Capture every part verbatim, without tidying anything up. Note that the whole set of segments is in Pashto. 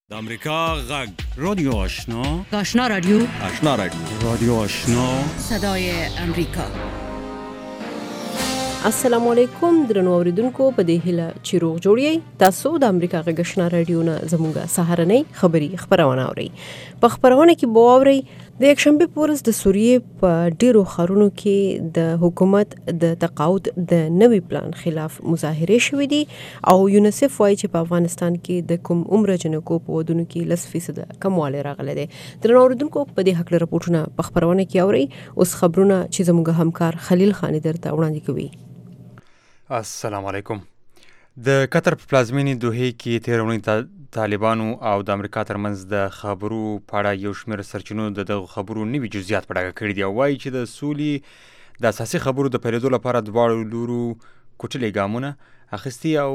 د امریکا غږ رادیو آشنا آشنا رادیو آشنا رادیو رادیو آشنا صدای امریکا. السلام علیکم درنو اوریدونکو، په دې هیله چې روغ جوړی. تاسو د امریکا غږ آشنا رادیو نه زموږه سهارنۍ خبری خبرونه اورئ. په خبرونه کې به اورئ د یکشنبه په ورځ د سوریې په ډیرو ښارونو کې د حکومت د تقاعد د نوي پلان خلاف مظاهره شوې دي او یونیسف وایي چې په افغانستان کې د کوم عمر جنکو په ودونو کې لس فیصد کموالی راغلی دی. درنو اوریدونکو، په دې هکله راپورټونه په خبرونه کې اورئ. اوس خبرونه چې زموږ همکار خلیل خانی درته وړاندې کوي. السلام علیکم. د قطر په پلازمینې دوحې کې تېره اونۍ طالبانو او د امریکا ترمنځ د خبرو په اړه یو شمېر سرچینو د دغو خبرو نوي جزئیات په ډاګه کړي دي او وایي چې د سولې د اساسي خبرو د پیلېدو لپاره دواړو لورو کوټلې ګامونه اخیستي او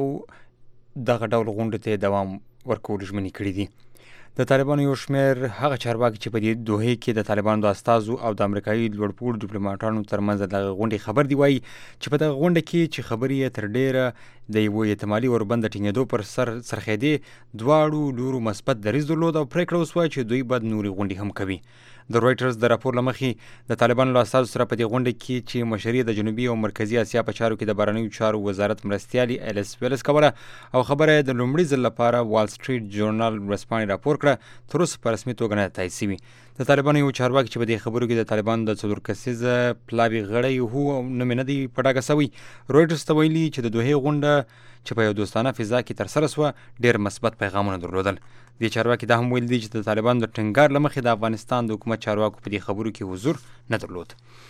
دغه ډول غونډې ته دوام ورکول ژمنې کړي دي. د طالبانو یو شمېر هغه چارواکي چې په دې دوحې کې د طالبانو د استازو او د امریکایي لوړپوړو ډیپلوماټانو ترمنځ دغه غونډې خبر دی، وایي چې په دغه غونډه کې چې خبرې یې تر ډېره د یوه احتمالي اوربند د ټینګېدو پر سر څرخېدې، دواړو لورو مثبت دریځ درلود او پرېکړه وسوه چې دوی به نورې غونډې هم کوي. د رویټرز د راپور له مخې د طالبانو له استازو سره په دې غونډه کې چې مشري د جنوبي او مرکزي اسیا په چارو کې د بهرنیو چارو وزارت مرستیالي ایلیس ویلس کوله او خبره د لومړي ځل لپاره وال سټریټ جورنال ورځپاڼې راپور کړه، تر اوسه په رسمي توګه نه ده تایید شوي. د طالبانو یو چارواکي چې په دې خبرو کې د طالبانو د څلور کسیزه پلاوي غړی هو او نوم یې نه دی په ډاګه شوی، رویټرز ته ویلي چې د دوحې غونډه چې په یو دوستانه فضا کې ترسره سوه ډېر مثبت پیغامونه درلودل. دې چارواکي دا هم ویل دي چې د طالبانو د ټینګار له مخې د افغانستان د حکومت چارواکو په دې خبرو کې حضور نه درلود.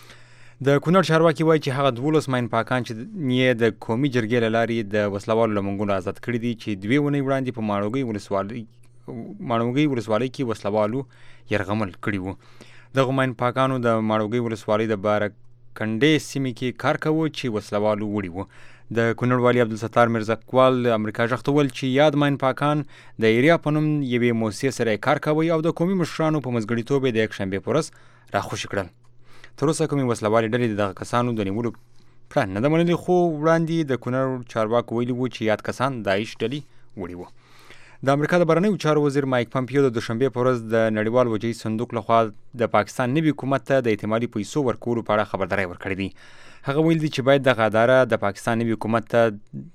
د کونړ چارواکي وایي چې هغه دولس ماین پاکان چې یې د قومي جرګې له لارې د وسلوالو له منګولو آزاد کړي دي چې دوې اونۍ وړاندې په ماڼوګۍ ولسوالۍ ماڼوګۍ ولسوالۍ کې وسلوالو یرغمل کړي وو. دغو ماین پاکانو د ماڼوګۍ ولسوالۍ د بارکنډې سیمې کې کار کوه چې وسلوالو وړي وو. د کونړ والي عبدالستار میرزاقوال امریکا غږ ته وویل چې یاد ماین پاکان د ایریا په نوم یوې موسسې سره کار کوي او د قومي مشرانو په مزګړیتوب یې د یکشنبې په ورځ راخوشي کړل. تر اوسه کومې وسلوالې ډلې دغه کسانو د نیولو پلان نه ده منلي، خو وړاندې د کونړ چارواکو ویلي وو چې یاد کسان داعش ډلې وړي وو. د امریکا د بهرنیو چارو وزیر مایک پمپیو د دوشنبې په ورځ د نړیوال وجهي صندوق لخوا د پاکستان نوي حکومت ته د احتمالي پیسو ورکولو په اړه خبرداری ورکړې دي. هغه ویل دي چې باید دغه اداره د پاکستان نوي حکومت ته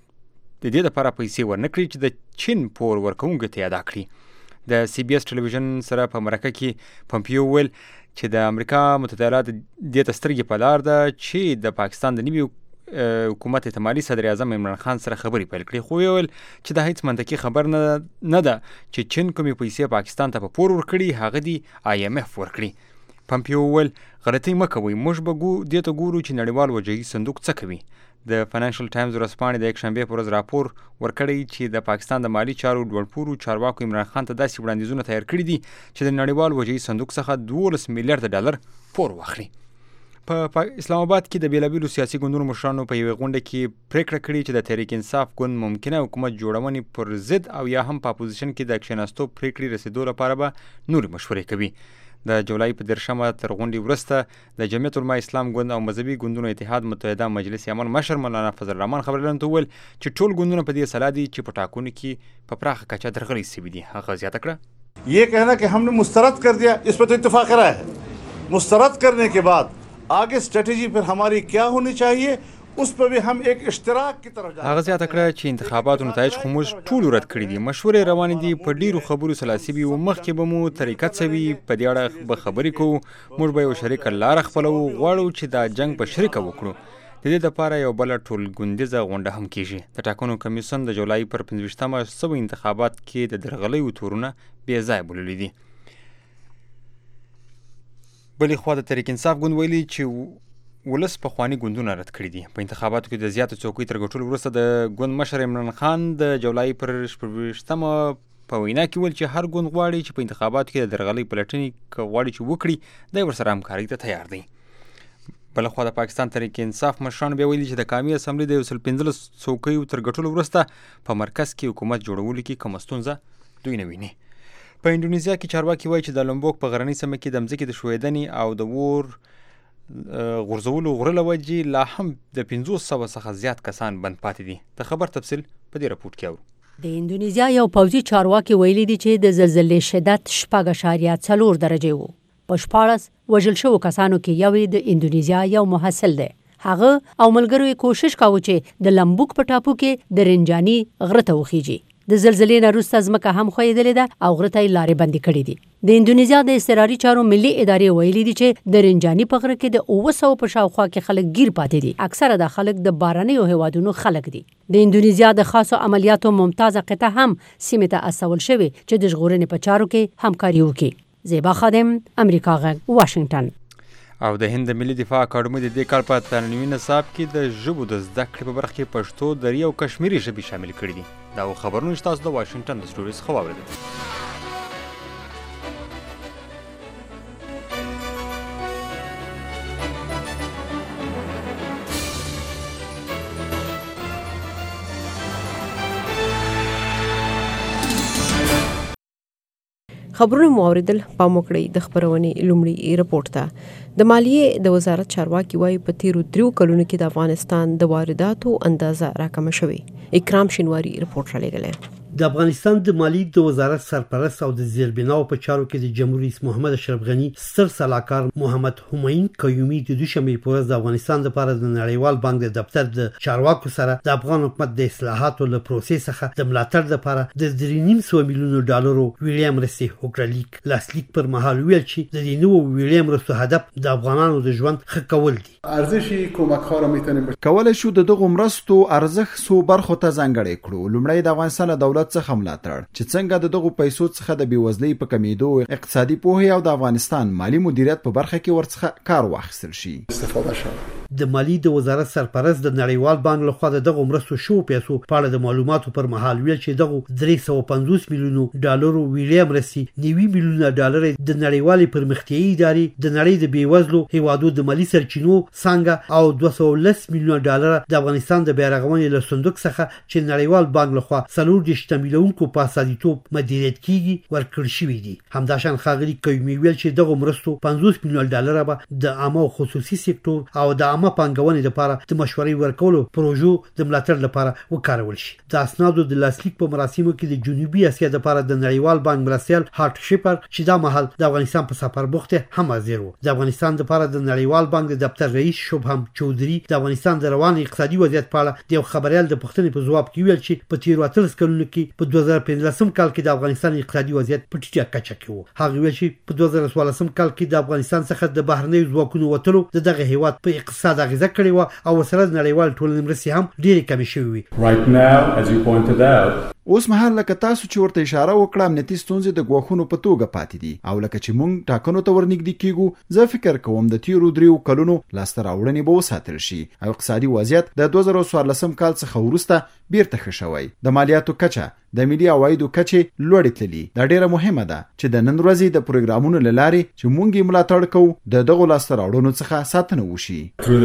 د دې لپاره پیسې ورنه کړي چې د چین پور ورکوونکو ته ادا کړي. د سی بي اس ټلویزیون سره په مرکه کې پمپیو ویل چې د امریکا متحده ایالات دې ته سترګې په لار ده چې د پاکستان د نوي حکومت احتمالي صدر اعظم عمران خان سره خبرې پیل کړي، خو ویل چې دا هیڅ منطقي خبر نه نه ده چې چین کومې پیسې پاکستان ته په پور ورکړي، هغه دی آی ایم اف ورکړي. پمپیو ویل غلطۍ مه کوئ، موږ به دې ته ګورو چې نړیوال وجهي صندوق څه کوي. د فاینانشل ټایمز ورځپاڼې د یکشنبې په ورځ راپور ورکړی چې د پاکستان د مالي چارو لوړپوړو چارواکو عمران خان ته داسې وړاندیزونه تیار کړي دي چې د نړیوال وجهي صندوق څخه دولس میلیارډ ډالر پور واخلي. په اسلام آباد کې د بیلابیلو سیاسي ګوندونو مشرانو په یوې غونډه کې پریکړه کړې چې د تحریک انصاف ګوند ممکنه حکومت جوړونې پر ضد او یا هم په اپوزیشن کې د کښېناستو پریکړې رسېدو لپاره به نورې مشورې کوي. د جولای په دېرشمه تر غونډې وروسته د جمعیت علماء اسلام ګوند او مذهبي ګوندونو اتحاد متحده مجلس عمل مشر مولانا فضل الرحمن خبرلیدونکو ته وویل چې ټول ګوندونه په دې سلا دي چې په ټاکنو کې په پراخه کچه درغلي شوي دي. هغه زیاته کړه یہ کہنا کہ ہم نے مسترد کر دیا، اس پر تو اتفاق رائے ہے. مسترد کرنے کے بعد آگے اسٹریٹجی پھر ہماری کیا ہونی چاہیے، اس پر بھی ہم ایک اشتراک کی طرف جا. هغه زیاته کړه چې انتخاباتو نتایج خو موږ ټول رد کړي دي، مشورې روانې دي، په ډیرو خبرو سلاسي وي او مخکې به مو طریقت سوي په دې اړه به خبرې کوو. موږ به یو شریکه لاره خپلوو، غواړو چې دا جنګ په شریکه وکړو. د دې لپاره یو بله ټولګوندیزه غونډه هم کیږي. د ټاکنو کمیسیون د جولای پر پنځویشتمه سوي انتخابات کې د درغلیو تورونه بې ځایه بللي دي. بلې خوا د تحریک انصاف ګوند ویلي چې ولس پخواني ګوندونه رد کړي دي. په انتخاباتو کې د زیاتو څوکۍ تر ګټلو وروسته د ګوند مشر عمران خان د جولای پر شپږویشتمه په وینا کې ویل چې هر ګوند غواړي چې په انتخاباتو کې د درغلۍ پلټنې که غواړي چې وکړي دی ورسره همکارۍ ته تیار دی. بلخوا د پاکستان تحریک انصاف مشرانو بیا ویلي چې د قومي اسمبلۍ د یو سل پنځلس څوکیو تر ګټلو وروسته په مرکز کې حکومت جوړولو کې کومه ستونزه دوی نه ویني. په انډونیزیا کې چارواکي وایي چې د لومبوک په غرنۍ سیمه کې د مځکې د ښویدنې او د اور غورځولو غره له وجې لا هم د پنځوس سوه څخه زیات کسان بند پاتې دي. د خبر تفصیل په دې راپورټ کې اورو. د اندونیزیا یو پوځي چارواکي ویلي دي چې د زلزلې شدت شپږ اعشاریه څلور درجې وو. په شپاړس وژل شوو کسانو کې یو د اندونیزیا یو محصل دی. هغه او ملګرو یې کوشش کاوه چې د لمبوک په ټاپو کې د رنجاني غره ته وخیږي. د زلزلې نه وروسته ځمکه هم ښویېدلې ده او غره ته یې لارې بندې کړې دي. د اندونیزیا د اضطراري چارو ملي ادارې ویلي دي چې د رنجاني په غره کې د اوه سوه په شاوخوا کې خلک ګیر پاتې دي. اکثره د خلک د بارنیو هیوادونو خلک دي. د اندونیزیا د خاصو عملیاتو ممتازه قطعه هم سیمې ته استول شوې چې د ژغورنې په چارو کې همکاري وکړي. زیبا خادم، امریکا غږ، واشنگټن. او د هند ملي دفاع اکاډمي د دې کال په تعلیمي نصاب کې د ژبو د زده کړې په برخه کې پښتو، دري او کشمیري ژبې شامل کړي دي. دا خبرونه چې تاسو د واشنگټن د سټوډیو څخه واورېدل. خبرونه مو اوریدل. پام وکړئ د خبرونې لومړی رپورټ ته. د مالیې د وزارت چارواکي وایي په تیرو دریو کلونو کې د افغانستان د وارداتو اندازه راکمه شوې. اکرام شینواری رپورټ را لېږلی. د افغانستان د مالیې د وزارت سرپرست او د زیربناو په چارو کې د جمهور رئیس محمد اشرف غنی ستر سلاکار محمد همایون قیومي د دوشنبې په ورځ د افغانستان لپاره د نړیوال بانک د دفتر د چارواکو سره د افغان حکومت د اصلاحاتو له پروسې څخه د ملاتړ لپاره د درې نیم سوه میلیونو ډالرو ویړیا مرستې وکړلیک. لاسلیک پر مهال ویل چې د دې نوو ویړیا مرستو هدف د افغانانو د ژوند ښه کول دي. ارزش کمک‌ها را میتونیم کولای شو د دغه مرستو ارزښت سو برخو ته ځانګړی کړو. لومړی د افغانستان دولت څخه ملاتړ چې څنګه د دغه پیسو څخه د بیوزلۍ په کمیدو، اقتصادي پوهې او د افغانستان مالی مدیریت په برخه کې ورڅخه کار واخیستل شي. استفاده شوه. د مالیې د وزارت سرپرست د نړیوال بانک لخوا دغه مرستو شو پیسو په اړه د معلوماتو پر مهال ویل چې دغه درې سوه پنځوس میلیونو ډالرو ویړیا مرستې نوي میلیونه ډالر د نړیوالې پرمختیایي ادارې د نړۍ د بیوزلو هیوادو د مالی سرچینو څنګه او دوه سوه لس میلیونه ډالر د افغانستان د بیارغونې له صندوق څخه چې نړیوال بانک لخوا څلور دېرش تمویلونکو په استازیتوب مدیریت کیږي ورکړل شوي دي. همداشان ښاغلي قیومي ویل چې دغه مرستو پنځوس میلیونه ډالر به د عامه او خصوصي سکتور او د عامه پانګونې لپاره د مشورې ورکولو پروژو د ملاتړ لپاره وکارول شي. د اسنادو د لاسلیک په مراسمو کې د جنوبي اسیا لپاره د نړیوال بانک مرستیال هارت شیپر چې دا مهال د افغانستان په سفر بوخته هم حاضر وو. د افغانستان لپاره د نړیوال بانک د دفتر رئیس شبهم چودري د افغانستان د روان اقتصادي وضعیت په اړه د یو خبريال د پوښتنې په ځواب کې ویل چې په تیرو اتلس کلونو کې په دوه زره پنځلسم کال کې د افغانستان اقتصادي وضعیت په ټیټه کچه کې وو. هغه ویل چې په دوه زره څوارلسم کال کې د افغانستان څخه د بهرنیو ځواکونو وتلو د دغه هیواد په اقتصاد اغیزه کړې و او سره د نړیوال ټولنې مرستې هم ډېرې کمې شوې وي. Right now, as you pointed out, اوس مهال لکه تاسو چې ورته اشاره وکړه امنیتي ستونزې د ګواښونو په توګه پاتې دي او لکه چې موږ ټاکنو ته ورنږدې کیږو زه فکر کوم د تیرو دریو کلونو لاسته راوړنې به وساتل شي او اقتصادي وضعیت د دوه زره څوارلسم کال څخه وروسته بیرته ښه شوی. د مالیاتو کچه د ملي عوایدو کچې لوړې تللي. دا ډیره مهمه ده چې د نن ورځې د پروګرامونو له لارې چې موږ یې ملاتړ کوو د دغو لاسته راوړنو څخه ساتنه وشي.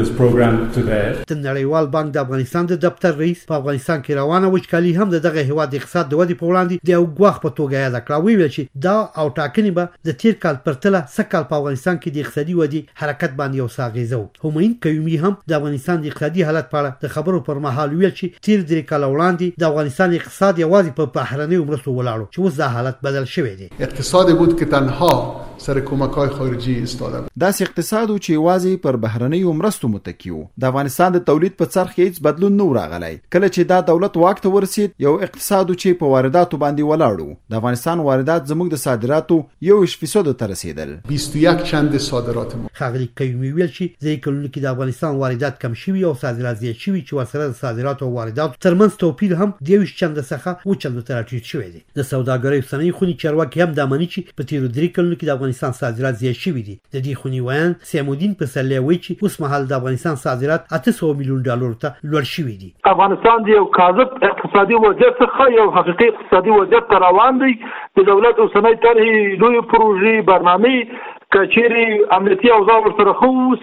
د نړیوال بانک د افغانستان د دفتر رئیس په افغانستان کې روانه وچکالي هم د دغه هیواد اقتصاد د ودې په وړاندې د یو ګواښ په توګه یاد کړه. ویل چې دا او ټاکنې به د تیر کال پرتله سږ کال په افغانستان کې د اقتصادي ودې حرکت باندې یو څه اغیزه و. همایون قیومي هم د افغانستان د اقتصادي حالت په اړه د خبرو پر مهال ویل چې تیر درې کال وړاندې د افغانستان اقتصاد یوازې په بهرنیو مرستو ولاړو چې اوس دا حالت بدل شوی دی. اقتصادی بود که تنها سر کمک‌های خارجي ایستاده بود. داس اقتصاد چې یوازې پر بهرنیو مرستو متکی و. د افغانستان د تولید په څرخ هیڅ بدلون نه راغلی. کله چې دا دولت واک ته ورسید یو اقتصاد چې په وارداتو باندې ولاړو. د افغانستان واردات زموږ د صادراتو یو فیصد ته رسیدل. بیست و یک چند صادرات ما. خاغلی قیومي ویل چې ځکه کلونو کې د افغانستان واردات کم شوي او صادرات زیات شوي چې ورسره د صادرات او واردات ترمنځ توپیر هم د یو چند څخه و چند ته راټیټ شوی دی. د سوداګرۍ صنایع خونی چارواکي هم د امنیت چې په تیرو درې کلونو کې د افغانستان صادرات زیات شوي دي. د دې خونی ویان سیمودین په سلیه وی چې اوس مهال د افغانستان صادرات اته سوه میلیون ډالر ته لوړ شوي دي. افغانستان د یو کاذب اقتصادي وضعیت څخه یو حقیقي اقتصادي وضعیت ته روان دی. د دولت اوسنۍ طرحې لویې پروژې برنامې کچېرې امنیتي اوضاع ورسره ښه واوسي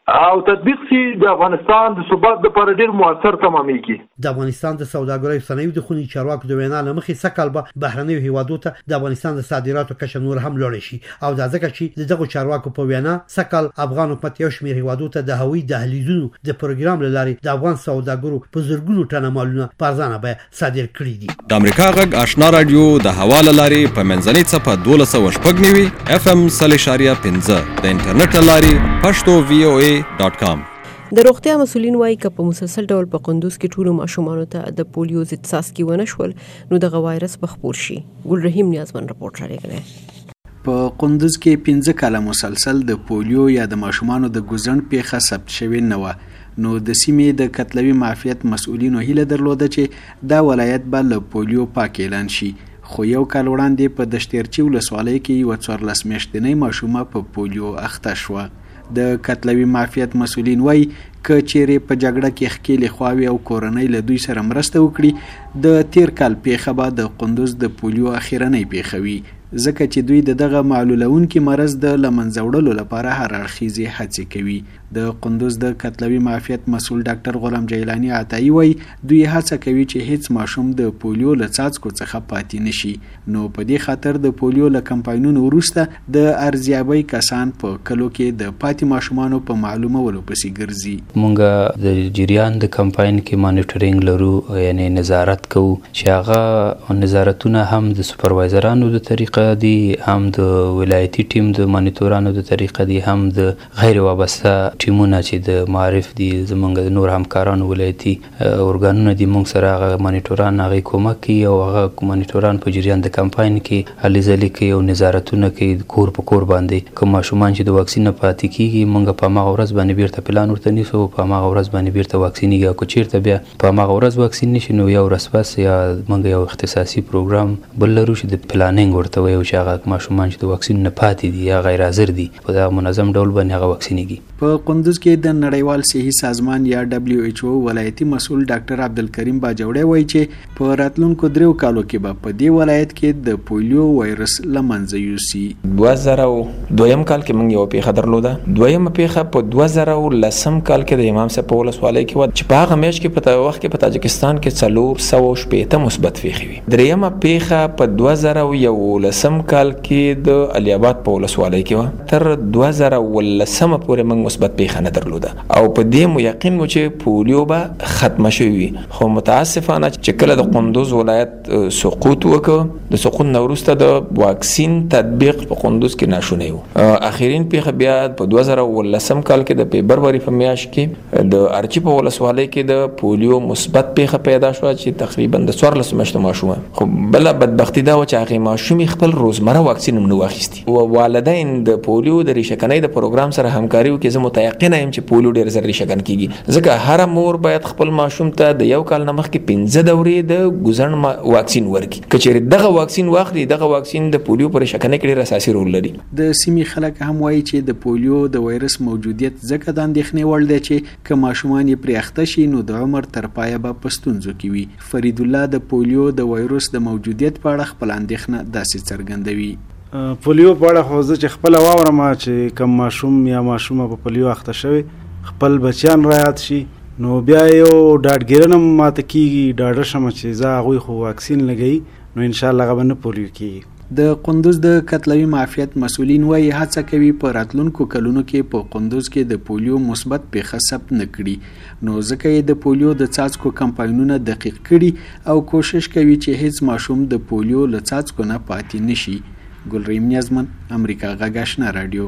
او تطبیق سي د افغانستان د ثبات لپاره ډیر موثر تمامېږي. د افغانستان د سوداګرۍ صنایعو د خوني چارواکو د وینا لمخې سکهال به بهرنیو هیوادو ته د افغانستان د صادراتو کچه نور هم لوړ شي او دا ځکه چې دغه چارواکو په وینا سکهال افغان حکومت یو شمېر هیوادو ته د هوایي دهلیزونو د پروګرام لاري د افغان سوداګرو په زرګونو ټنه مالونه پارځانه به صادر کړي دي. د امریکا غږ آشنا رادیو د حواله لاري په منځنۍ صفه دولس سوه شپږ نوي اف ام صلی شاریه پنځه د انټرنیټ لاري پښتو وی او ای ډاټ کام. د روغتیا مسولین وایي که په مسلسل ډول په قندوز کې ټولو ماشومانو ته د پولیو ضد څاڅکي ونه شول نو دغه وایرس به خپور شي. ګل رحیم نیازمن رپورټ راغلی. په قندوز کې پنځه کاله مسلسل د پولیو یا د ماشومانو د ګوزڼ پیښه ثبت شوې نه وه نو د سیمې د کتلوي معافیت مسؤلینو هیله درلوده چې دا ولایت به له پولیو پاک اعلان شي خو یو کال وړاندې په دشتیرچی ولسوالۍ کې یوه څوارلس میاشتنۍ ماشومه په پولیو اخته شوه. د کتلوي معافیت مسؤلین وایي که چیرې په جګړه کې ښکېلې خواوې او کورنۍ له دوی سره مرسته وکړي د تیر کال پیښه به د قندوز د پولیو اخیرنۍ پیښه وي ځکه چې دوی د دغه معلولونکي مرض د له منځه وړلو لپاره هر اړخیزې هڅې کوي. د قندوز د کتلوي معافیت مسؤل ډاکټر غلام جیلانی عطایی وایي دوی هڅه کوي چې هیڅ ماشوم د پولیو له څاڅکو څخه پاتې نشي نو په دې خاطر د پولیو له کمپاینونو وروسته د ارزیابۍ کسان په کلو کې د پاتې ماشومانو په معلومولو پسې ګرځي. مونږ د جریان د کمپاین کې مانیټرینګ لرو یعنی نظارت کوو چې هغه نظارتونه هم د سپروایزرانو د طریقه دي هم د ولایتي ټیم د مانیټورانو د طریقه دي هم د غیر وابسته ټیمونه چې د معارف دي زمونږ د نور همکارانو ولایتي ارګانونه دي مونږ سره هغه مانیټوران هغه کومک کوي او هغه مانیټوران په جریان د کمپاین کې هلې ځلې کوي او نظارتونه کوي کور په کور باندې کوم ماشومان چې د واکسین نه پاتې کیږي مونږ په هغه ورځ باندې بیرته پلان ورته نیسو په هغه ورځ باندې بیرته واکسینیږي او که چیرته بیا په هغه ورځ واکسین نشي نو یو ورځ پس یا مونږ یو اختصاصي پروګرام بل لرو چې د پلانینګ ورته وایو چې هغه ماشومان چې د واکسین نه پاتې دي یا غیر حاضر دي په دغه منظم ډول باندې هغه واکسینیږي. په قندوز کې د نړیوال صحي سازمان یا دبلیو ایچ او ولایتي مسؤل ډاکټر عبدالکریم باجوړی وایي چې په راتلونکو دریو کالو کې به په دې ولایت کې د پولیو وایرس له منځه یوسي. دوه زره دویم کال کې موږ یو پیښه درلوده. دویمه پیښه په دوه زره لسم کال کې د امام صاحب په ولسوالۍ کې و چې په هغه میاشت کې په وخت کې په تاجکستان کې څلور سوه شپېته مثبت پیښې وي. دریمه پیښه په دوه زره یولسم کال کې د علي آباد په ولسوالۍ کې و. تر دوه زره ولسمه پورې موږ مثبت پیښه نه درلوده او په دې مو یقین و چې پولیو به ختمه شوې وي خو متاسفانه چې کله د قندوز ولایت سقوط وکړ د سقوط نه وروسته د واکسین تطبیق په قندوز کې ناشونی و. اخرین پیښه بیا په دوه زره ولسم کال کې د فبروري په میاشت کې د ارچی په ولسوالۍ کې د پولیو مثبت پیښه پیدا شوه چې تقریبا د څوارلسو میاشتو ماشومه خو بله بدبختي دا و چې هغې ماشومې خپل روزمره واکسین هم نه واخیستي و والدین د پولیو د ریشهکنۍ د پروګرام سره همکاري وکړي. زه متیقنه یم چې پولیو ډېر زر ریشهکن کېږي ځکه هره مور باید خپل ماشوم ته د یو کال نه مخکې پنځه دورې د ګوزڼ واکسین ورکړي که چېرې دغه واکسین واخلي دغه واکسین د پولیو په ریشهکنۍ کې ډېر اساسي رول لري. د سیمې خلک هم وایي چې د پولیو د وایرس موجودیت ځکه د اندېښنې وړ دی چې که ماشومان یې پرې اخته شي نو د عمر تر پایه به په ستونزو کې وي. فرید الله د پولیو د وایرس د موجودیت په اړه خپل اندېښنه داسې څرګندوي. پولیو په اړه خو زه چې خپله واورم چې کوم ماشوم یا ماشومه په پولیو اخته شوی خپل بچیان رایاد شي نو بیا یو ډاډګیرنه ماته کېږي ډاډه شمه چې زه هغوی خو واکسین لګوي نو انشاءالله هغه به نه پولیو کېږي. د قندوز د کتلوي معافیت مسؤلین وایي هڅه کوي په راتلونکو کلونو کې په قندوز کې د پولیو مثبت پیښه ثبت نه کړي نو ځکه یې د پولیو د څاڅکو کمپاینونه دقیق کړي او کوشش کوي چې هیڅ ماشوم د پولیو له څاڅکو نه پاتې نشي. ګلریم نیازمن امریکا غږ آشنا رادیو.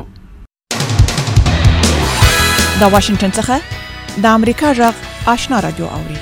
د واشنگټن څخه د امریکا غږ آشنا رادیو اوري.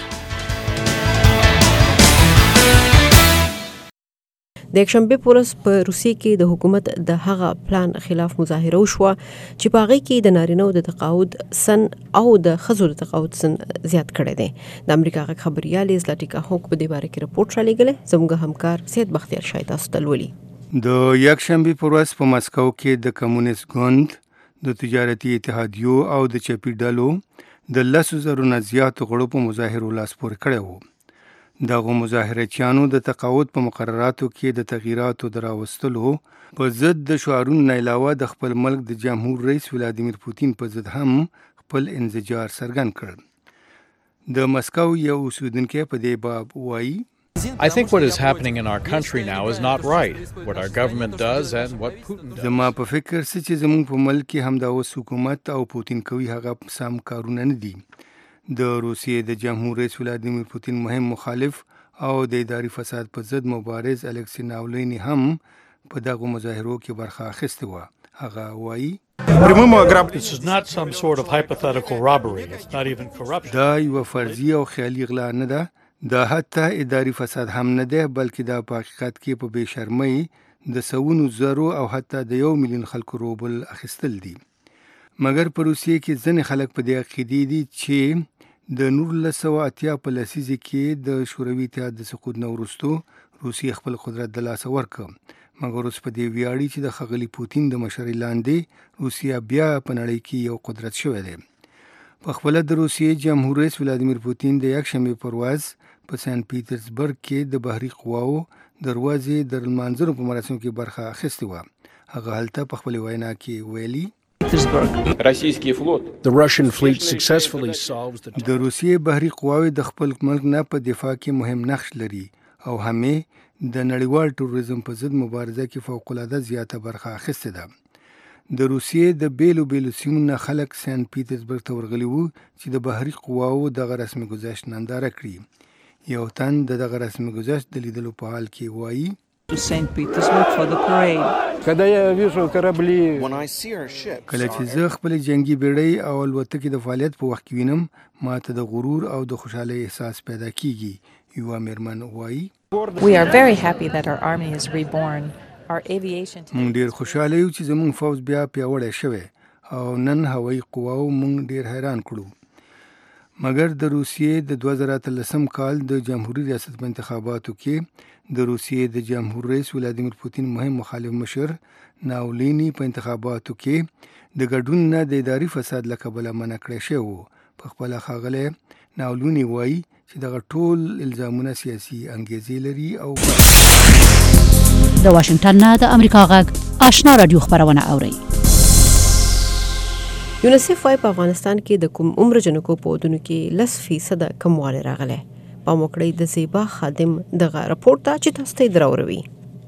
د یکشنبه په ورځ په روسیې کې د حکومت د هغه پلان خلاف مظاهره وشوه چې په هغې کې د نارینه‌و د تقاعد سن او د ښځو د تقاعد سن زیات کړی دی. د امریکا غږ خبریالې زلاټیکا هوک په دې باره کې رپورټ رالیږلی. زموږ همکار سید بختیار شاه تاسو ته لولي. د یکشنبه په ورځ په مسکو کې د کمونیست ګوند د تجارتي اتحادیو او د چپی ډلو د لسو زرو نه زیاتو غړو په مظاهرو لاس پورې کړی و. دغه مظاهرچیانو د تقاعد په مقرراتو کې د تغییراتو د راوستلو په ضد د شعارونو نه علاوه د خپل ملک د جمهور رئیس ولادیمیر پوتین په ضد هم خپل انزجار څرګند کړ. د مسکو یو اوسیدونکی په دې باب وایي I think what is happening in our country now is not right, what our government does and what Putin does. زما په فکر څه چې زموږ په ملک کې هم دا اوس حکومت او پوتین کوي هغه سم کارونه نه دي. د روسیې د جمهور رئیس ولادیمیر پوتین مهم مخالف او د اداري فساد په ضد مبارز الکسی ناولینی هم په دغه مظاهرو کې برخه اخیسته و. هغه وایي This is not some sort of hypothetical robbery. It's not even corruption. دا یو فرضي او خیالي غلا نه ده. دا حتی اداري فساد هم نه ده بلکې دا په حقیقت کې په بې شرمۍ د سوونو زرو او حتی د یو میلیون خلکو روبل اخیستل دي. مګر په روسیې کې ځینې خلک په دې عقیدې دي چې د نولس سوه اتیا په لسیزه کې د شوروي اتحاد د سقوط نه وروسته روسیې خپل قدرت د لاسه ورکړ. مګر اوس په دې ویاړي چې د ښاغلي پوتین د مشرۍ لاندې روسیه بیا په نړۍ کې یو قدرت شوی دی. په خپله د روسیې جمهور رئیس ولادیمیر پوتین د یکشنبې پر ورځ په سن پیټرزبرګ کې د بحري قواو دروازې د لمانځلو په مراسمو کې برخه اخیستې وه. هغه هلته په خپلې وینا کې ویلي The Russian fleet successfully solves the د روسیې بحري قواوې د خپل ملک نه په دفاع کې مهم نقش لري او همې د نړیوال ټوریزم په ضد مبارزه کې فوق‌العاده زیاته برخه اخیستې ده. د روسیې د بیلو بیلو سیمو نه خلک سن پیټرزبرګ ته ورغلي وو چې د بحري قواو دغه رسمي ګذشت ننداره کړي. یو تن د دغه رسمي ګذشت د لیدلو په حال کې وایي کله چې زه خپل جنگي بیړۍ او الوتکې د فعالیت په وخت کې وینم ما ته د غرور او د خوشحالۍ احساس پیدا کیږي. یوه میرمن وایي We are very happy that our army is reborn. Our aviation مونږ ډیر خوشاله یو چې زموږ فوج بیا پیاوړی شوی او نن هوایي قواو مونږ ډیر حیران کړو. مګر د روسیې د دوه زره اتلسم کال د جمهوریت ریاست په انتخاباتو کې د روسیې د جمهور رئیس ولادیمیر پوتین مهم مخالف مشر ناولینی په انتخاباتو کې د ګډون نه د اداري فساد له کبله منع کړی شوی و. په خپله ښاغلی ناولینی وایي چې دغه ټول الزامونه سیاسي انګیزې لري او د واشنگټن نه د امریکا غږ آشنا رادیو خبرونه اوري. یونیسف وايي په افغانستان کې د کوم عمر جنکو په ودونو کې لس فیصد کموالی راغلی. په موکړی د زیبا خادم دغه راپورټ ته چې تاسو ته دراوروي.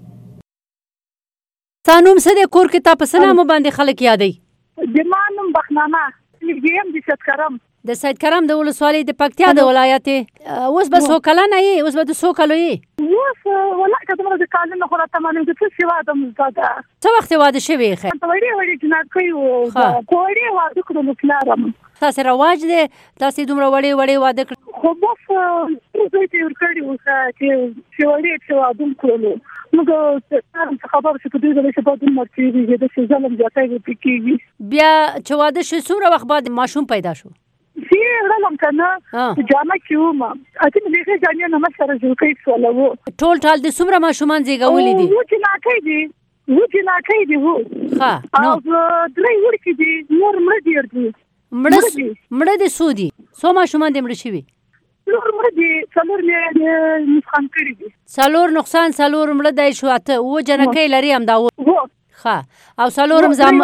سانوم سده کور کې تا په سلام باندې خلک یادای. د مانم بخنامه لګیم د ستکرم د سید کرم د ولسوالۍ د پکتیا د ولایت اوس به سو کلنه یې اوس به د سو کلو یې اوس ولا کدمره د کالنه خو راته باندې د څه واده مزدا څه وخت واده شوی خیر ته وړي وړي جنات کوي او کوړي واده کړو پلارم تاسو رواج دی تاسو دومره وړي وړي واده کړ خو بس زه ته ورکړی و چې چې وړي چې واده کړو موږ خبر چې په دې ځای کې په دې مرکه د ځلم ځاتای کېږي بیا چې واده شو څومره وخت بعد ماشوم پیدا شو سی رلم کنه جامه کیوم اته مې ښه ځانیا نه سره جوړ کړی سوالو ټول ټال د څومره ماشومان زیږولې دي و چې ناکې دي و چې ناکې دي و ها نو درې ورکی دي نور مړ دي ورته مړ مړ دي سودي سو ماشومان دې مړ شي نور مړ دي څلور مې نقصان کړی دي څلور نقصان څلور مړ دی شو اته و جنکې لري هم دا و ها او څلورم زامن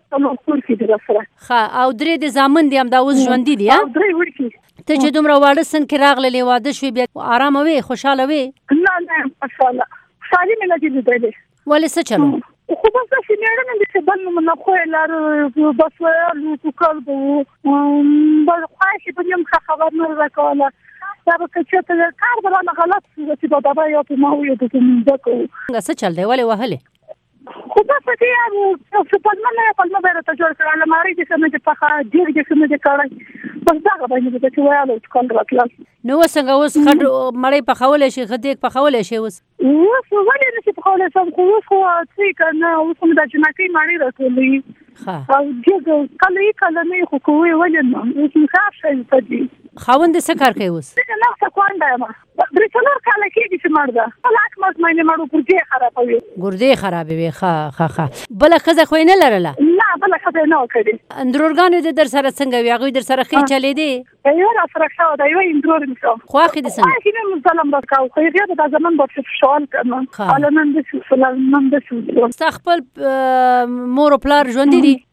ها او درې د زامن دي هم دا اوس ژوندي دي ها ته چې دومره واړه سن کې راغلې واده شوې بیا آرام وي خوشاله وي نه نه ماشاءالله خوشالي مې نه دي لیدلې ولې څه چلو خو بس چې مېړه نه دي چې بل نو نه خو لار بس وایو تو کال به بل خواهش په دې خبر نه راکوله دا به چې ته کار بل نه غلط چې دا دا یو په ما وي د دې کو څه چل دی ولې وهله خو بس دې او څه په ما نه په ما بیرته جوړ کړل لماري چې څنګه چې پخا ډیر چې څنګه چې کړای بس دا باندې چې وایو چې کول راتل نو څنګه اوس خډ مړی په خولې شي خدای په خولې شي اوس اوس ولې نه چې په خولې سم خو اوس خو څه کنه اوس هم د جنکې مړی راټولې ها او دې کله کله نه خو کوی ولې نو اوس مخاف شي په دې خاوند څه کار کوي اوس نه څه کواندا ما درې څلور کاله کېږي چې مړ ده لاک ماس مې نه مړو ګردې خرابوي ګردې خرابوي ښه ښه ښه بل خزه خو نه لرله نه بل خزه نه کړې اندرورګانو د در سره څنګه وي هغه در سره خې چلې دي یو را سره شاو دا یو اندرور میشو خو اخی د څنګه اخی نه مظلم راکاو خو یې د زمان په شوال کړم علامه د سلام نن د خپل مور او پلار ژوند دي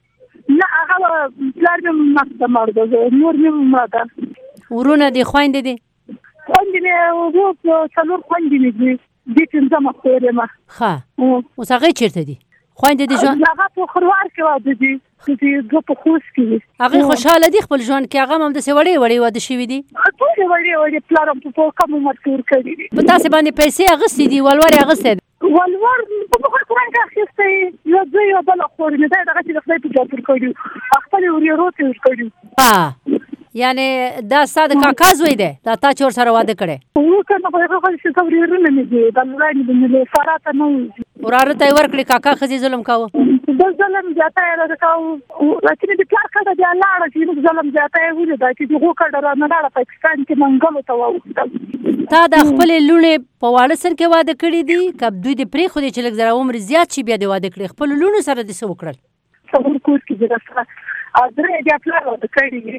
نه هغه پلار مې مخته مړ ده، نور مې مړه ده. ورونه دي خویندې دي؟ خویندې مې وو څلور خویندې مې دي، دې پنځمه خور یم. ښه، اوس هغې چېرته دي؟ خویندې دي ژوند؟ هغه په خروار کې واده دي، دوه په خوست کې دي. هغې خوشحاله دي خپل ژوند کې؟ هغه هم همداسې وړې وړې واده شوي دي؟ ټولې وړې وړې، پلار هم په کم عمر کې ورکړي دي. په تاسې باندې پیسې اخیستې دي؟ ولور یې اخیستی دی؟ ولور په مخه قرآن کې اخیستی، یو زوی یو بله خور مې دا دغه چې د خدای په جات ورکړي، خپلې ورېرو ته ورکړي. یعنې دا ستا د کاکا زوی دی، دا تا چې ورسره واده کړی؟ هو که نه، خو هغه خو چې ورېرونه مې دي، د لورانې د مې سارا ته نه وځي. وراره ته یې ورکړې، کاکا ښځې ظلم کاوه؟ د ظلم زیاته یې راته کاوه، چې مې د پلار کډه بیا لاړه، چې موږ ظلم زیاته یې ولیده، چې د هغو کډه رانه لاړه پاکستان کې منګلو ته واوښتل. تا د خپلې لوڼې په واړه سر کې واده کړي دي که دوی دې پرېښودې چې لږ ذره عمر زیات شي بیا دې واده کړي؟ خپلو لوڼو سره دې څه وکړل؟ څلور کور کې دې راسره او درې بیا پلار واده کړي دي.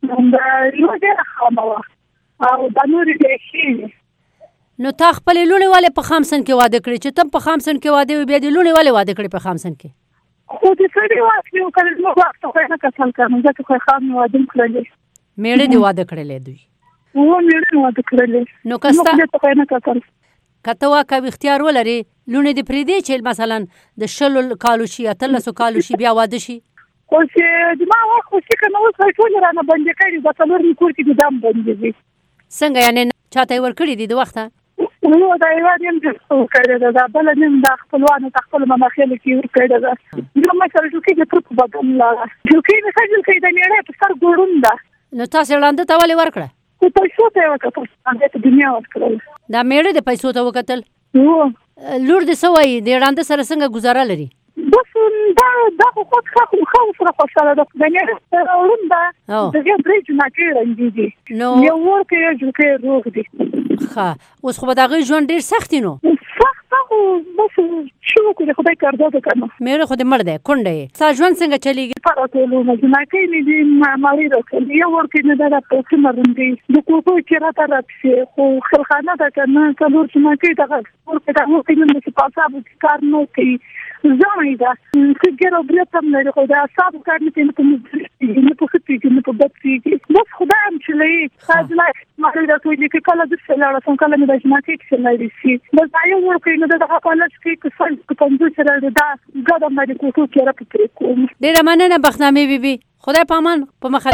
یو ډېره خامه وه او دا نورې ډېرې ښې وې. نو تا خپلې لوڼې ولې په خامسن کې واده کړې؟ چې ته په خامسن کې واده وي بیا دې لوڼې ولې واده کړې په خامسن کې؟ خو د سړي وخت یې وکړل، زموږ وخت ته خو یې نه کتل کړم، ځکه خو یې خام مې واده کړلې. مېړه دې واده کړلی دوی؟ هو مېړه مې واده کړلې. نو که ستا موږ دې ته خو یې نه کتل. که ته واک او اختیار ولرې، لوڼې دې پرېږدې چې مثلا د شلو کالو شي، اتلسو کالو شي، بیا واده شي؟ خو چې زما وخت خو چې که نه اوس به ټولې رانه بندې کړي، دا څلور مې کور کې دي، دا هم بندې دي. څنګه یعنې چا ته یې ورکړي دي د وخته؟ نو دا یوه نیم جسته ورکړې ده، دا بله نیم دا خپلوانو ته خپلو مماخیلو کې ورکړې ده. زما مې سره جوکۍ د تر په بدن لاړه، جوکۍ مې ښه جوکۍ د مېړه په سر ګوړون ده. نو تاسې ړانده ته ولې ورکړه؟ خو پیسو ته یې وکتل، ړانده ته دنیا ورکړل. دا مېړه د پیسو ته وکتل؟ هو. لور دې څه وایي؟ د ړانده سره څنګه ګزاره لري؟ بس دا دا خو خود ښه ښه ورسره خوشحاله ده. د مېړه سره وړون ده، د هغې درې جناکۍ ړندې دي، یو ورکه یو جوکۍ روغ دي. ښه، اوس خو به د هغوی ژوند ډېر سخت وي نو؟ سخته خو بس څه وکړو، خدای کاردا ده که نه. مېړه خو دې مړ دی، کونډه یې. ستا ژوند څنګه چلېږي؟ په راټولومه جناکۍ مې دي، مړۍ راکړلې، یو ورکې مې ده دا پیسې رندې، د کوټو کې راته راپسې، خو خلخانه ده که نه، څلور جناکۍ دغه ورکې ده، ورکې مې ده چې په اعصابو کې کار نه کوي، زمی ده، سګر او برېت هم لري، خو د اعصابو کار نه کوي، نه په مزدور کېږي، نه په ښه کېږي، نه په بد کېږي. بس خدای هم چلوي. ښځینه مړۍ راته ویلي چې کله داسې لاړه شم، کله مې د جناکۍ کښې لاړې شي. بس دا یو ورکوي نو د دغه کالج کې که سل که پنځوس راځي، دا ګډه مې د کوټو کې راته پرې کوم. ډېره مننه بختنامې بیبي، خدای په امان. په مخه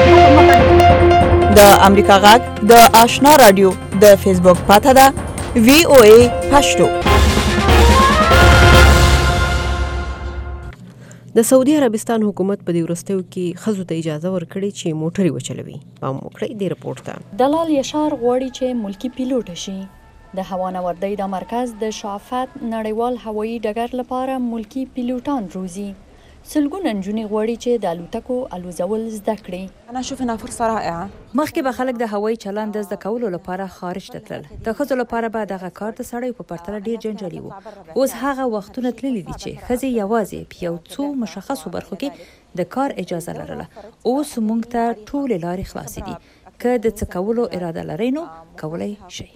د امریکا غږ د آشنا رادیو د فیسبوک پاته ده وی او ای پښتو. د سعودي عربستان حکومت په دې وروستیو کې ښځو ته اجازه ورکړې چې موټرې وچلوي. پام وکړئ دې رپورټ ته. دلال یشار غواړي چې ملکی پیلوټ شي. د هوانوردۍ د مرکز د شافعت نړیوال هوایي ډګر لپاره ملکی پیلوټان روزي. سلګونه نجونې غواړي چې د الوتکو الوزول زده کړي. انا اشوف انها فرصه رائعه. مخکې به خلک د هوایي چلند د زده کولو لپاره خارج ته تلل. د ښځو لپاره به دغه کار د سړیو په پرتله ډیر جنجالي و. اوس هغه وختونه تللي دي چې ښځې یوازې په یو څو مشخصو برخو کې د کار اجازه لرله. اوس موږ ته ټولې لارې خلاصې دي. که د څه کولو اراده لرئ نو کولی شئ.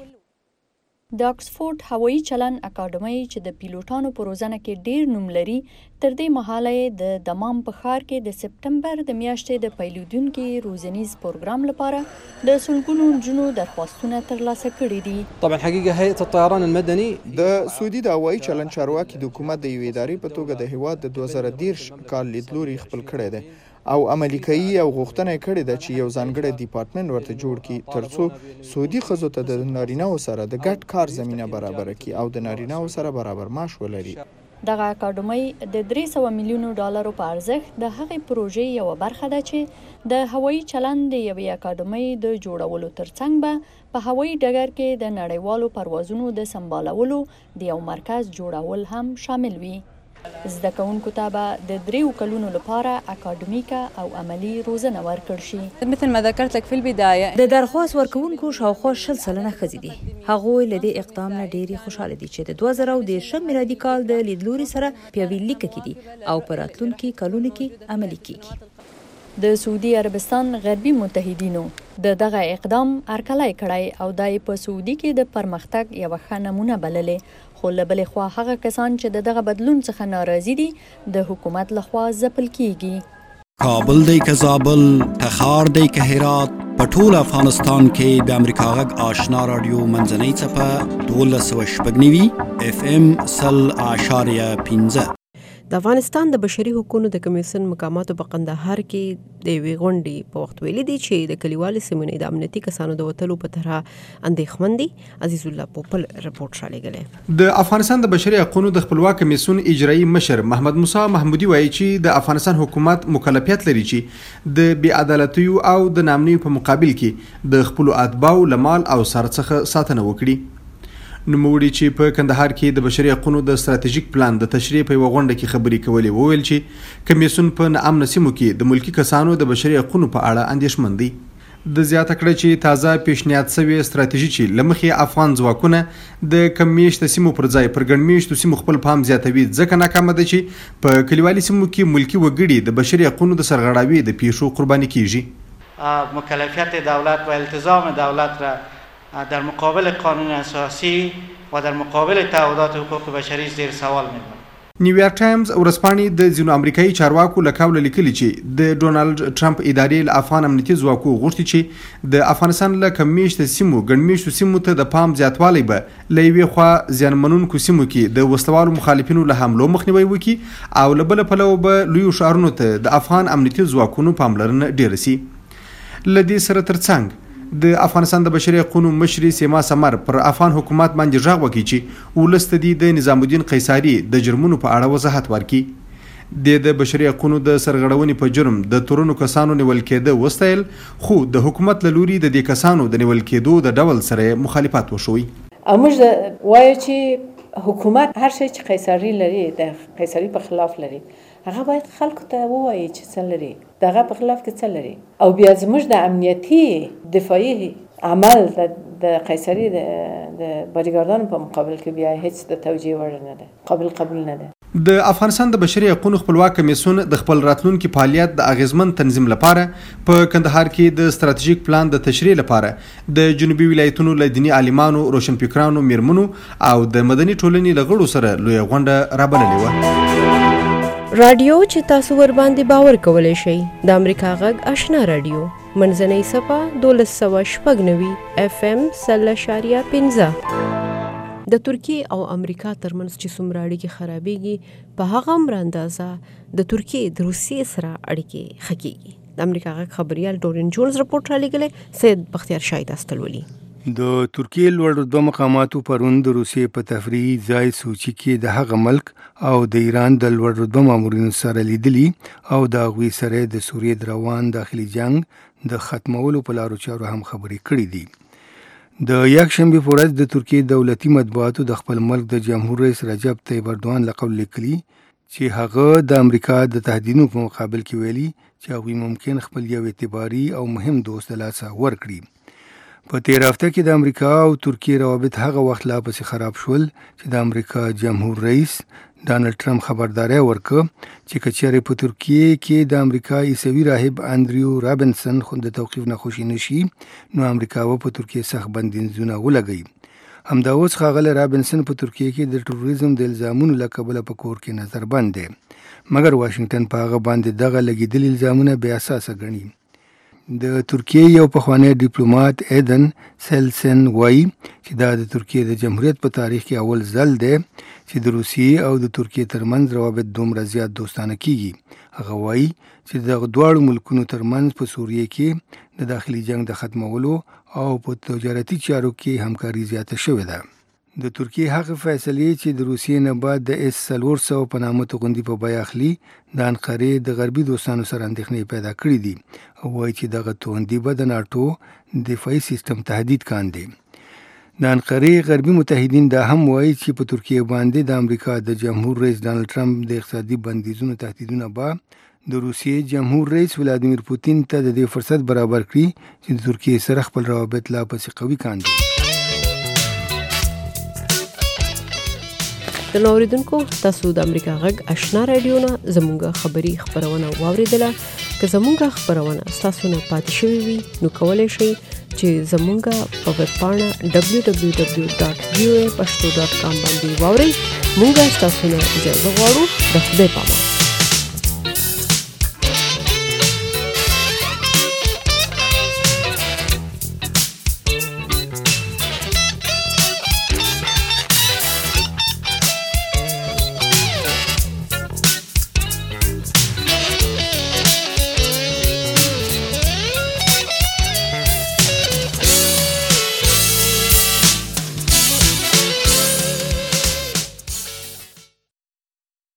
د اکسفورد هوایي چلن اکاډمۍ چې د پیلوټانو په روزنه کې ډیر نوم لري، تر دې مهاله د دمام په ښار کې د سپټمبر د میاشتې د پیلودونکو روزنیز پروګرام لپاره د سلګونو نجونو درخواستونه ترلاسه کړي دي. طبعا حقیقه هیئه الطیران المدني د سعودي د هوایي چلن چارواکي د حکومت د یوې ادارې په توګه د هیواد د دوه زره دېرش کال لیدلوري خپل کړی دی او عملي کوي او غوښتنه کړې ده چې یو ځانګړی ډپارټمنټ ورته جوړ کړي ترڅو سعودي ښځو ته د نارینه‌و سره د ګډ کار زمینه برابر کړي او د نارینه‌و سره برابر معاش ولري. دغه اکاډمۍ د درې سوه میلیونو ډالرو په ارزښت د هغې پروژې یوه برخه ده چې د هوایي چلند د یوې اکاډمۍ د جوړولو ترڅنګ به په هوایي ډګر کې د نړیوالو پروازونو د سمبالولو د یو مرکز جوړول هم شامل وي. زده کوونکو ته به د دریو کلونو لپاره اکاډمیکه او عملی روزنه ورکړل شي. مثل ما ذكرت لك في البدايه د درخواست ورکوونکو شاوخوا شل سلنه ښځې دي. هغوی له دې اقدام نه ډېرې خوشحاله دي چې د دوه زره دېرشم میلادي کال د لیدلوري سره په یوې لیکه کې دي او په راتلونکي کلونو کې عملي کیږي. د سعودي عربستان غربي متحدینو د دغه اقدام هرکلی کړی او دا یې په سعودي کې د پرمختګ یوه ښه نمونه بللې، خو له بلې خوا هغه کسان چې د دغه بدلون څخه ناراضي دي د حکومت لخوا ځپل کیږي. کابل دی که زابل، تخار دی که هرات، پټول افغانستان کې د امریکا غږ آشنا رادیو منځنۍ څپه دولس سوه شپږ نوي اف ام سل اعشاریه پنځه. د افغانستان د بشري حقوقو د کمیسیون مقاماتو په قندهار کې د یوې غونډې په وخت ویلي دي چې د کلیوالو سیمو نه د امنیتي کسانو د وتلو په طرحه اندېښمن دي. عزیز الله پوپل رپورټ رالیږلی. د افغانستان د بشري حقوقو د خپلواک کمیسیون اجرایي مشر محمد موسی محمودي وایي چې د افغانستان حکومت مکلفیت لري چې د بې عدالتیو او د نامنیو په مقابل کې د خپل اتباعو له مال او سر څخه ساتنه وکړي. نوموړي چې په کندهار کې د بشري حقوقو د ستراتیژیک پلان د تشریح په یوه غونډه کې خبرې کولې وویل چې کمیسیون په ناامنه سیمو کې د ملکي کسانو د بشري حقوقو په اړه اندېښمن دی. د زیاته کړه چې تازه پیشنهاد شوی ستراتیژي چې له مخې افغان ځواکونه د کم میشته سیمو پر ځای پر ګڼ میشتو سیمو خپل پام زیاتوي ځکه ناکامه ده چې په کلیوالي سیمو کې ملکي وګړي د بشري حقوقو د سرغړاوي د پیښو قرباني کیږي. مکلفیت دولت و التزام دولت را در مقابل قانون اساسی و در مقابل تعهدات حقوق بشری زیر سوال میبرد. نیویارک ټایمز ورځپاڼې د ځینو امریکایي چارواکو له قوله لیکلي چې د ډونالډ ټرمپ ادارې له افغان امنیتي ځواکو غوښتي چې د افغانستان له کم میشته سیمو ګڼ میشتو سیمو ته د پام زیاتوالی به له یوې خوا زیانمنونکو سیمو کې د وسلوالو مخالفینو له حملو مخنیوی وکړي او له بله پلوه به لویو ښارونو ته د افغان امنیتي ځواکونو پاملرنه ډیره سي. له دې سره ترڅنګ د افغانستان د بشري حقوقو مشري سیما سمر پر افغان حکومت باندې غږ وکړي چې ولس ته د نظام الدین قیصري د جرمونو په اړه وضاحت ورکړي. د بشري حقوقو د سرغړونې په جرم د تورونو کسانو نیول کېده وستایل، خو د حکومت له لوري د دې کسانو د نیول کېدو د ډول سره مخالفت وشوی. موږ وایو چې حکومت هر شی چې قیصري لري د قیصري په خلاف لري هغه باید خلکو ته ووایي چې څه لري، دغه په خلاف کې څه لري، او بیا زموږ د امنیتي دفاعي عمل د قیصري د باډیګاردانو په مقابل کې بیا هیڅ د توجیه وړ نه ده، قابل قبول نه ده. د افغانستان د بشري حقوقو خپلواک کمیسیون د خپل راتلونکي فعالیت د اغیزمن تنظیم لپاره په کندهار کې د ستراتیژیک پلان د تشریح لپاره د جنوبي ولایتونو له دیني عالمانو، روشنفکرانو، میرمنو او د مدني ټولنې له غړو سره لویه غونډه رابللې وه. رادیو چې تاسو ور باندې باور کولای شئ د امریکا غږ آشنا رادیو منځنۍ صفه دولس سوه شپږ نوي اف ام سل اعشاریه پنځه. د ترکیې او امریکا ترمنځ چې څومره اړیکې خرابېږي په هغه هم اندازه د ترکیې د روسیې سره اړیکې ښه کېږي. د امریکا غږ خبریال ډورین جونز رپورټ رالیږلی. سید بختیار شاهید استلولي. د ترکیې لوړ رتبه مقاماتو پرون د روسیې په تفریحي ځای سوچي کې د هغه ملک او د ایران د لوړ رتبه مامورینو سره لیدلي او د هغوی سره د سوریې د روان داخلي جنگ د ختمولو په لارو چارو هم خبرې کړې دي. د یکشنبې په ورځ د ترکیې دولتي مطبوعاتو د خپل ملک د جمهور رئیس رجب طیب اردوغان له قول لیکلي چې هغه د امریکا د تهدیدونو په مقابل کې ویلي چې هغوی ممکن خپل یو اعتباري او مهم دوست له لاسه ورکړي. په تیر هفته کې د امریکا او ترکیې روابط هغه وخت لا پسې خراب شول چې د امریکا جمهور رئیس ډانلډ ټرمپ خبرداری ورکړه چې که چېرې په ترکیې کې د امریکا عیسوي راهب انډریو رابنسن خو د توقیف نه خوشي نشي نو امریکا به په ترکیې سخت بندیزونه ولګوي. همدا اوس ښاغلی رابنسن په ترکیې کې د ټروریزم د الزامونو له کبله په کور کې نظربند دی، مګر واشنګټن په هغه باندې دغه لګېدلي الزامونه بې اساسه ګڼي. د ترکیې یو پخوانی ډیپلوماټ ایدن سیلسن وایي چې دا د ترکیې د جمهوریت په تاریخ کې اول ځل دی چې د روسیې او د ترکیې ترمنځ روابط دومره زیات دوستانه کیږي. هغه وایي چې د دواړو ملکونو ترمنځ په سوریې کې د داخلي جنگ د ختمولو او په تجارتي چارو کې همکاري زیاته شوې ده. د ترکیې هغه فیصلې چې د روسیې نه بعد د اس څلور سوه په نامه توغندي په بیه اخلي د انقرې د غربي دوستانو سره اندېښنې پیدا کړي دي او وایي چې دغه توغندي به د ناټو دفاعي سیستم تهدید کاندي. د انقرې غربي متحدین دا هم وایي چې په ترکیې باندې د امریکا د جمهور رئیس ډانلډ ټرمپ د اقتصادي بندیزونو تهدیدونه به د روسیې جمهور رئیس ولادیمیر پوتین ته د دې فرصت برابر کړي چې د ترکیې سره خپل روابط لا پسې قوي کاندي. د اوریدونکو تاسو د امریکا غږ آشنا رادیو نه زموږه خبری خبرونه واوریدله. که زموږه خبرونه تاسو نه پاتې شوي وي نو کولای شئ چې زموږه په ویب پاڼه دبلیو دبلیو دبلیو ډاټ وی او ای پښتو ډاټ کام باندې واورئ. موږ تاسو نه اجازه غواړو. د خدای پامان.